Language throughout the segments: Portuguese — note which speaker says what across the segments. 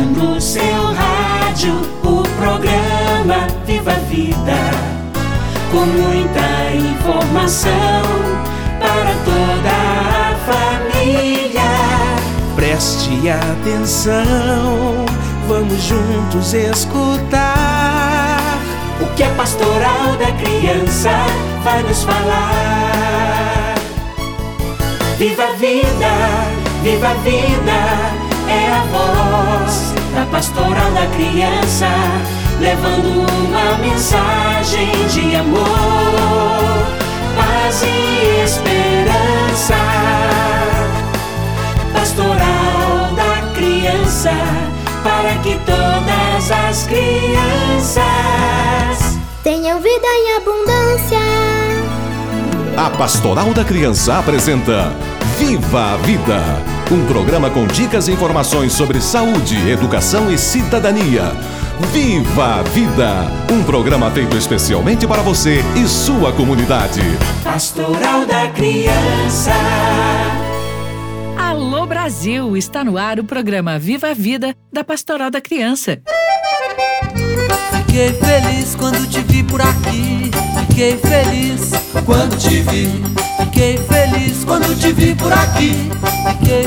Speaker 1: no seu rádio o programa Viva a Vida, com muita informação para toda a família.
Speaker 2: Preste atenção, vamos juntos escutar
Speaker 1: o que a Pastoral da Criança vai nos falar. Viva a vida, viva a vida, é a voz da Pastoral da Criança, levando uma mensagem de amor, paz e esperança. Pastoral da Criança, para que todas as crianças
Speaker 3: tenham vida em abundância.
Speaker 4: A Pastoral da Criança apresenta Viva a Vida, um programa com dicas e informações sobre saúde, educação e cidadania. Viva a Vida, um programa feito especialmente para você e sua comunidade.
Speaker 1: Pastoral da Criança.
Speaker 5: Alô Brasil, está no ar o programa Viva a Vida da Pastoral da Criança.
Speaker 6: Fiquei feliz quando te vi por aqui. Fiquei feliz quando te vi. Fiquei feliz quando te vi por aqui. Fiquei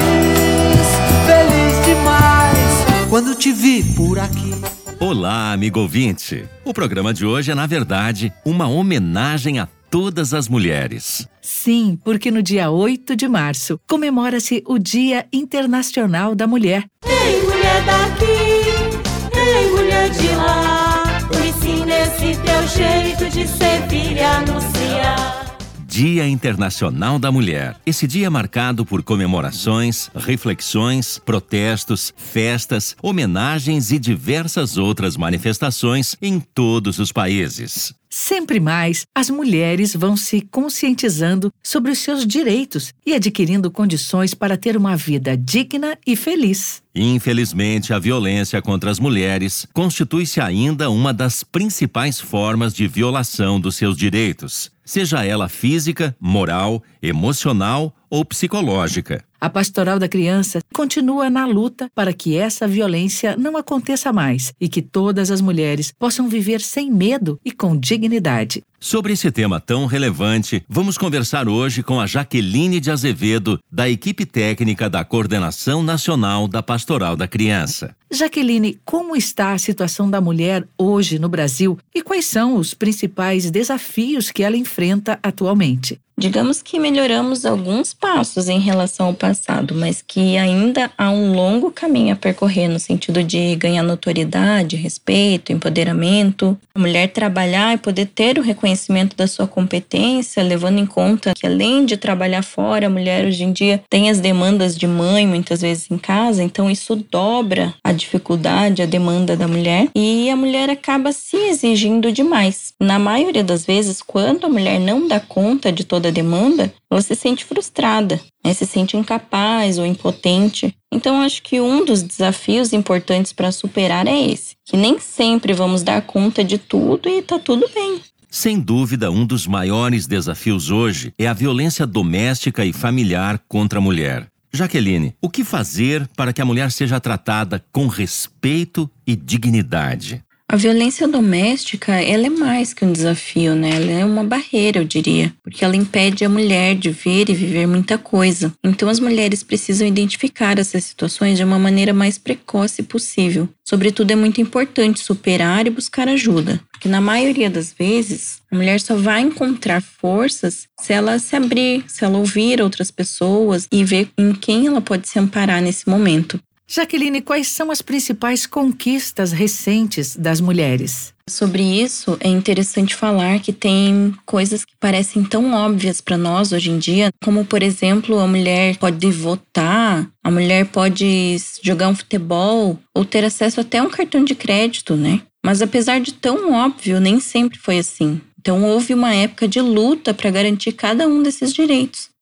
Speaker 6: feliz, feliz demais quando te vi por aqui.
Speaker 7: Olá, amigo ouvinte. O programa de hoje é, na verdade, uma homenagem a todas as mulheres.
Speaker 5: Sim, porque no dia 8 de março comemora-se o Dia Internacional da Mulher.
Speaker 8: Ei, mulher daqui, ei, mulher de lá, me ensina esse teu jeito de servir e anunciar.
Speaker 7: Dia Internacional da Mulher. Esse dia é marcado por comemorações, reflexões, protestos, festas, homenagens e diversas outras manifestações em todos os países.
Speaker 5: Sempre mais, as mulheres vão se conscientizando sobre os seus direitos e adquirindo condições para ter uma vida digna e feliz.
Speaker 7: Infelizmente, a violência contra as mulheres constitui-se ainda uma das principais formas de violação dos seus direitos, seja ela física, moral, emocional ou psicológica.
Speaker 5: A Pastoral da Criança continua na luta para que essa violência não aconteça mais e que todas as mulheres possam viver sem medo e com dignidade.
Speaker 7: Sobre esse tema tão relevante, vamos conversar hoje com a Jaqueline de Azevedo, da equipe técnica da Coordenação Nacional da Pastoral da Criança.
Speaker 5: Jaqueline, como está a situação da mulher hoje no Brasil e quais são os principais desafios que ela enfrenta atualmente?
Speaker 9: Digamos que melhoramos alguns passos em relação ao passado, mas que ainda há um longo caminho a percorrer no sentido de ganhar notoriedade, respeito, empoderamento. A mulher trabalhar e poder ter o reconhecimento da sua competência, levando em conta que além de trabalhar fora, a mulher hoje em dia tem as demandas de mãe muitas vezes em casa, então isso dobra a dificuldade, a demanda da mulher e a mulher acaba se exigindo demais. Na maioria das vezes, quando a mulher não dá conta de toda a demanda, ela se sente frustrada, se sente incapaz ou impotente. Então, acho que um dos desafios importantes para superar é esse, que nem sempre vamos dar conta de tudo e tá tudo bem.
Speaker 7: Sem dúvida, um dos maiores desafios hoje é a violência doméstica e familiar contra a mulher. Jaqueline, o que fazer para que a mulher seja tratada com respeito e dignidade?
Speaker 9: A violência doméstica, ela é mais que um desafio, né? Ela é uma barreira, eu diria, porque ela impede a mulher de ver e viver muita coisa. Então, as mulheres precisam identificar essas situações de uma maneira mais precoce possível. Sobretudo, é muito importante superar e buscar ajuda, porque na maioria das vezes, a mulher só vai encontrar forças se ela se abrir, se ela ouvir outras pessoas e ver em quem ela pode se amparar nesse momento.
Speaker 5: Jaqueline, quais são as principais conquistas recentes das mulheres?
Speaker 9: Sobre isso, é interessante falar que tem coisas que parecem tão óbvias para nós hoje em dia, como, por exemplo, a mulher pode votar, a mulher pode jogar um futebol ou ter acesso até a um cartão de crédito, né? Mas apesar de tão óbvio, nem sempre foi assim. Então, houve uma época de luta para garantir cada um desses direitos.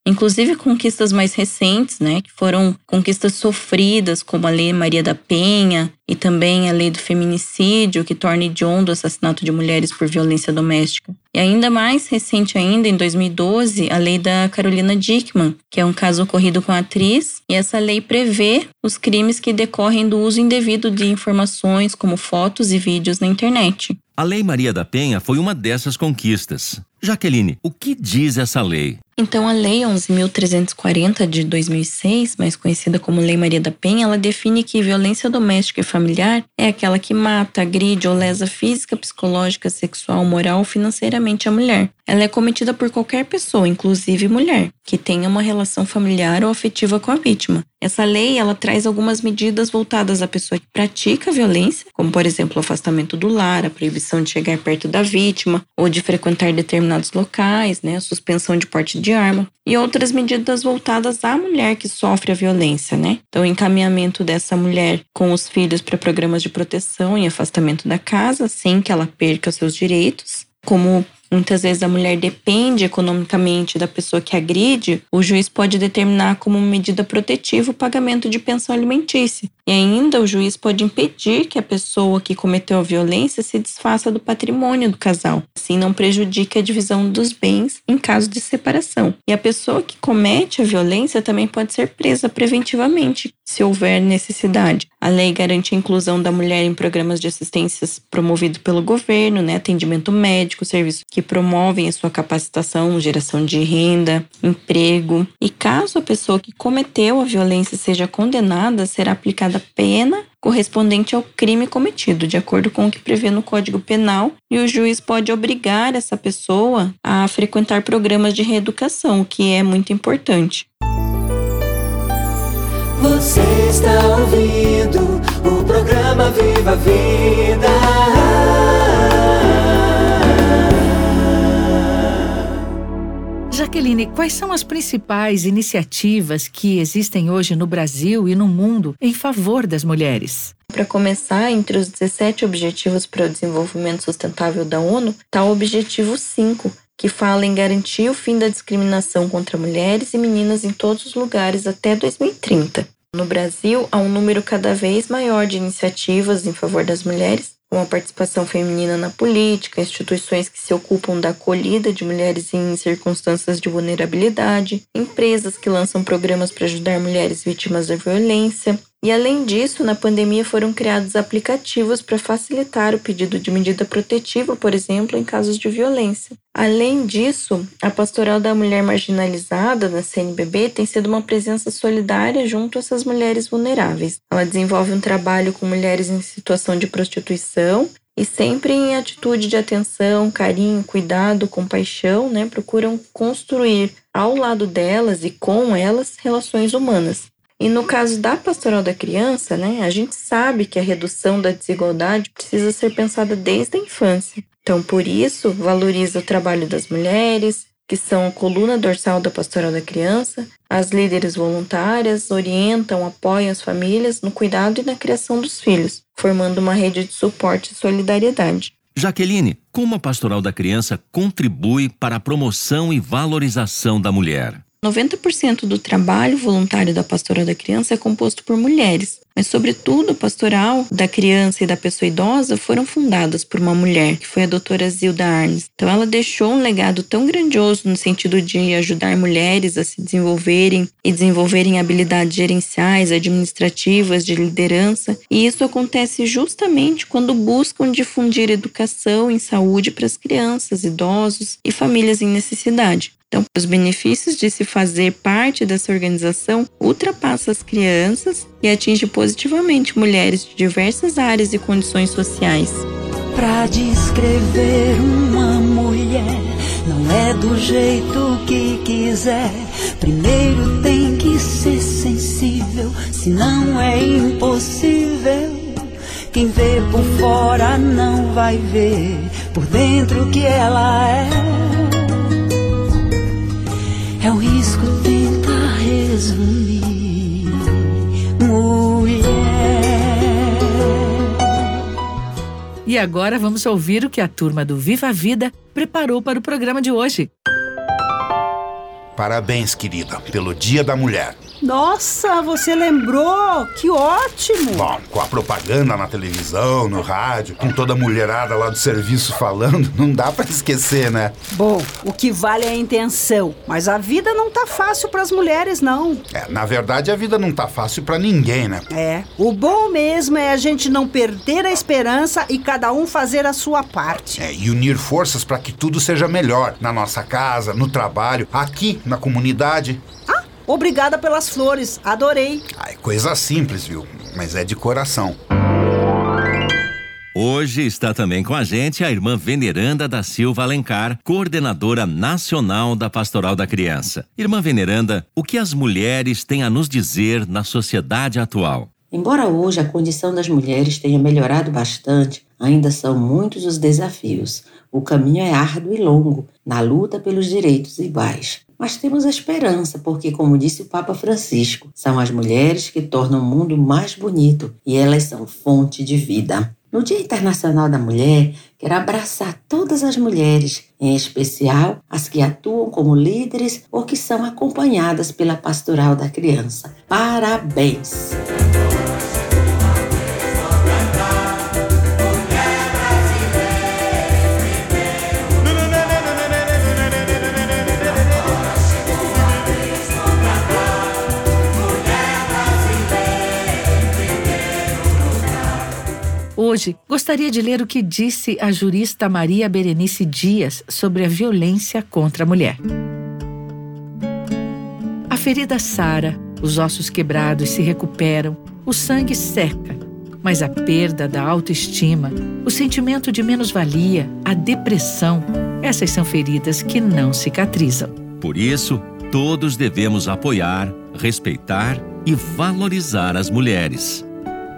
Speaker 9: inclusive conquistas mais recentes, né, que foram conquistas sofridas, como a Lei Maria da Penha e também a Lei do Feminicídio, que torna hediondo o assassinato de mulheres por violência doméstica. E ainda mais recente ainda, em 2012, a Lei da Carolina Dickmann, que é um caso ocorrido com a atriz, e essa lei prevê os crimes que decorrem do uso indevido de informações como fotos e vídeos na internet.
Speaker 7: A Lei Maria da Penha foi uma dessas conquistas. Jaqueline, o que diz essa lei?
Speaker 9: Então, a Lei 11.340 de 2006, mais conhecida como Lei Maria da Penha, ela define que violência doméstica e familiar é aquela que mata, agride ou lesa física, psicológica, sexual, moral ou financeiramente a mulher. Ela é cometida por qualquer pessoa, inclusive mulher, que tenha uma relação familiar ou afetiva com a vítima. Essa lei, ela traz algumas medidas voltadas à pessoa que pratica a violência, como, por exemplo, o afastamento do lar, a proibição de chegar perto da vítima ou de frequentar determinados locais, né, a suspensão de porte de arma e outras medidas voltadas à mulher que sofre a violência, né? Então, o encaminhamento dessa mulher com os filhos para programas de proteção e afastamento da casa, sem que ela perca os seus direitos. Como muitas vezes a mulher depende economicamente da pessoa que agride, o juiz pode determinar como medida protetiva o pagamento de pensão alimentícia. E ainda o juiz pode impedir que a pessoa que cometeu a violência se desfaça do patrimônio do casal. Assim não prejudique a divisão dos bens em caso de separação. E a pessoa que comete a violência também pode ser presa preventivamente, se houver necessidade. A lei garante a inclusão da mulher em programas de assistências promovidos pelo governo, né, atendimento médico, serviços que promovem a sua capacitação, geração de renda, emprego. E caso a pessoa que cometeu a violência seja condenada, será aplicada pena correspondente ao crime cometido, de acordo com o que prevê no Código Penal, e o juiz pode obrigar essa pessoa a frequentar programas de reeducação, o que é muito importante.
Speaker 1: Você está ouvindo o programa Viva a Vida.
Speaker 5: Jaqueline, quais são as principais iniciativas que existem hoje no Brasil e no mundo em favor das mulheres?
Speaker 9: Para começar, entre os 17 Objetivos para o Desenvolvimento Sustentável da ONU, está o Objetivo 5, que fala em garantir o fim da discriminação contra mulheres e meninas em todos os lugares até 2030. No Brasil, há um número cada vez maior de iniciativas em favor das mulheres, com a participação feminina na política, instituições que se ocupam da acolhida de mulheres em circunstâncias de vulnerabilidade, empresas que lançam programas para ajudar mulheres vítimas da violência. E, além disso, na pandemia foram criados aplicativos para facilitar o pedido de medida protetiva, por exemplo, em casos de violência. Além disso, a Pastoral da Mulher Marginalizada, da CNBB, tem sido uma presença solidária junto a essas mulheres vulneráveis. Ela desenvolve um trabalho com mulheres em situação de prostituição e sempre em atitude de atenção, carinho, cuidado, compaixão, né, procuram construir ao lado delas e com elas relações humanas. E no caso da Pastoral da Criança, né, a gente sabe que a redução da desigualdade precisa ser pensada desde a infância. Então, por isso, valoriza o trabalho das mulheres, que são a coluna dorsal da Pastoral da Criança. As líderes voluntárias orientam, apoiam as famílias no cuidado e na criação dos filhos, formando uma rede de suporte e solidariedade.
Speaker 7: Jaqueline, como a Pastoral da Criança contribui para a promoção e valorização da mulher?
Speaker 9: 90% do trabalho voluntário da Pastoral da Criança é composto por mulheres, mas, sobretudo, a Pastoral da Criança e da Pessoa Idosa foram fundadas por uma mulher, que foi a doutora Zilda Arnes. Então, ela deixou um legado tão grandioso no sentido de ajudar mulheres a se desenvolverem e desenvolverem habilidades gerenciais, administrativas, de liderança, e isso acontece justamente quando buscam difundir educação em saúde para as crianças, idosos e famílias em necessidade. Então, os benefícios de se fazer parte dessa organização ultrapassam as crianças e atinge positivamente mulheres de diversas áreas e condições sociais.
Speaker 6: Pra descrever uma mulher, não é do jeito que quiser. Primeiro tem que ser sensível, senão é impossível. Quem vê por fora não vai ver por dentro o que ela é. É o risco tentar resumir mulher.
Speaker 5: E agora vamos ouvir o que a turma do Viva a Vida preparou para o programa de hoje.
Speaker 10: Parabéns, querida, pelo Dia da Mulher.
Speaker 11: Nossa, você lembrou? Que ótimo!
Speaker 10: Bom, com a propaganda na televisão, no rádio, com toda a mulherada lá do serviço falando, não dá pra esquecer, né?
Speaker 11: Bom, o que vale é a intenção, mas a vida não tá fácil pras mulheres, não.
Speaker 10: Na verdade, a vida não tá fácil pra ninguém, né?
Speaker 11: O bom mesmo é a gente não perder a esperança e cada um fazer a sua parte.
Speaker 10: E unir forças pra que tudo seja melhor, na nossa casa, no trabalho, aqui na comunidade.
Speaker 11: Obrigada pelas flores, adorei.
Speaker 10: É coisa simples, viu? Mas é de coração.
Speaker 7: Hoje está também com a gente a irmã Veneranda da Silva Alencar, coordenadora nacional da Pastoral da Criança. Irmã Veneranda, o que as mulheres têm a nos dizer na sociedade atual?
Speaker 12: Embora hoje a condição das mulheres tenha melhorado bastante, ainda são muitos os desafios. O caminho é árduo e longo, na luta pelos direitos iguais. Mas temos a esperança, porque, como disse o Papa Francisco, são as mulheres que tornam o mundo mais bonito e elas são fonte de vida. No Dia Internacional da Mulher, quero abraçar todas as mulheres, em especial as que atuam como líderes ou que são acompanhadas pela Pastoral da Criança. Parabéns!
Speaker 5: Hoje, gostaria de ler o que disse a jurista Maria Berenice Dias sobre a violência contra a mulher. A ferida sara, os ossos quebrados se recuperam, o sangue seca, mas a perda da autoestima, o sentimento de menos-valia, a depressão, essas são feridas que não cicatrizam.
Speaker 7: Por isso, todos devemos apoiar, respeitar e valorizar as mulheres.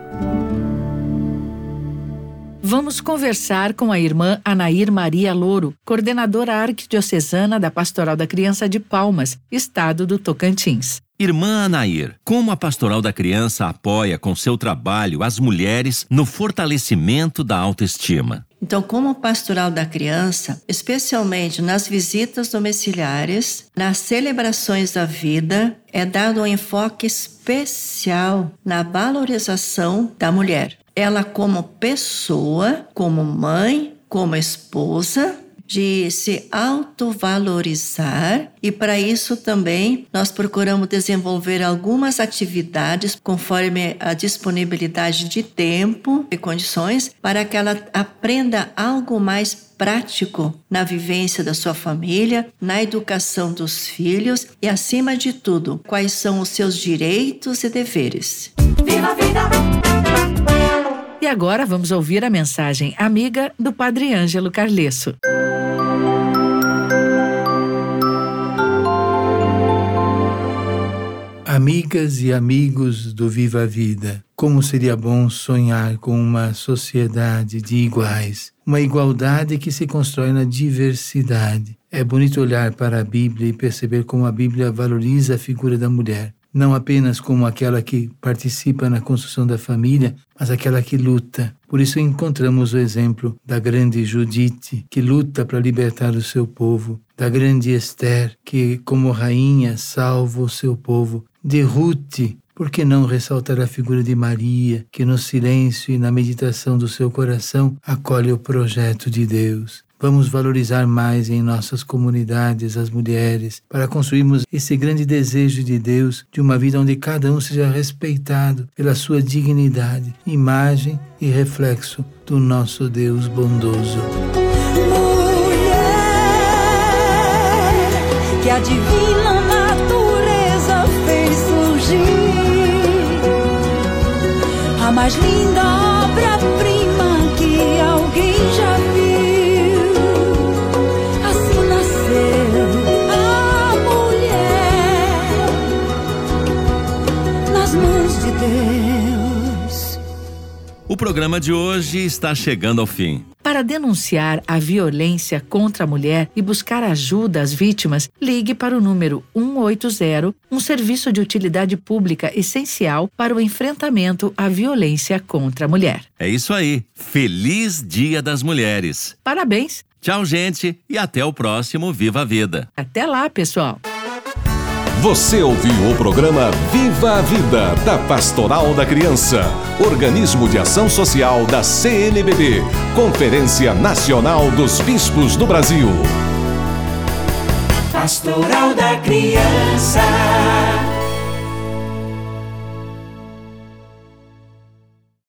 Speaker 5: Vamos conversar com a irmã Anair Maria Louro, coordenadora arquidiocesana da Pastoral da Criança de Palmas, estado do Tocantins.
Speaker 7: Irmã Anair, como a Pastoral da Criança apoia com seu trabalho as mulheres no fortalecimento da autoestima?
Speaker 13: Então, como Pastoral da Criança, especialmente nas visitas domiciliares, nas celebrações da vida, é dado um enfoque especial na valorização da mulher. Ela como pessoa, como mãe, como esposa, de se autovalorizar, e para isso também nós procuramos desenvolver algumas atividades conforme a disponibilidade de tempo e condições para que ela aprenda algo mais prático na vivência da sua família, na educação dos filhos e, acima de tudo, quais são os seus direitos e deveres.
Speaker 8: Viva a vida!
Speaker 5: E agora vamos ouvir a mensagem amiga do Padre Ângelo Carlesso.
Speaker 14: Amigas e amigos do Viva a Vida, como seria bom sonhar com uma sociedade de iguais, uma igualdade que se constrói na diversidade. É bonito olhar para a Bíblia e perceber como a Bíblia valoriza a figura da mulher, não apenas como aquela que participa na construção da família, mas aquela que luta. Por isso encontramos o exemplo da grande Judite, que luta para libertar o seu povo, da grande Esther, que como rainha salva o seu povo, de Ruth. Por que não ressaltar a figura de Maria, que no silêncio e na meditação do seu coração acolhe o projeto de Deus? Vamos valorizar mais em nossas comunidades as mulheres, para construirmos esse grande desejo de Deus de uma vida onde cada um seja respeitado pela sua dignidade, imagem e reflexo do nosso Deus bondoso.
Speaker 8: Mulher, que a divina natureza fez surgir, a mais linda obra-prima que alguém já viu.
Speaker 7: O programa de hoje está chegando ao fim.
Speaker 5: Para denunciar a violência contra a mulher e buscar ajuda às vítimas, ligue para o número 180, um serviço de utilidade pública essencial para o enfrentamento à violência contra a mulher.
Speaker 7: É isso aí. Feliz Dia das Mulheres.
Speaker 5: Parabéns.
Speaker 7: Tchau, gente, e até o próximo Viva a Vida.
Speaker 5: Até lá, pessoal.
Speaker 4: Você ouviu o programa Viva a Vida, da Pastoral da Criança, organismo de ação social da CNBB, Conferência Nacional dos Bispos do Brasil.
Speaker 1: Pastoral da Criança.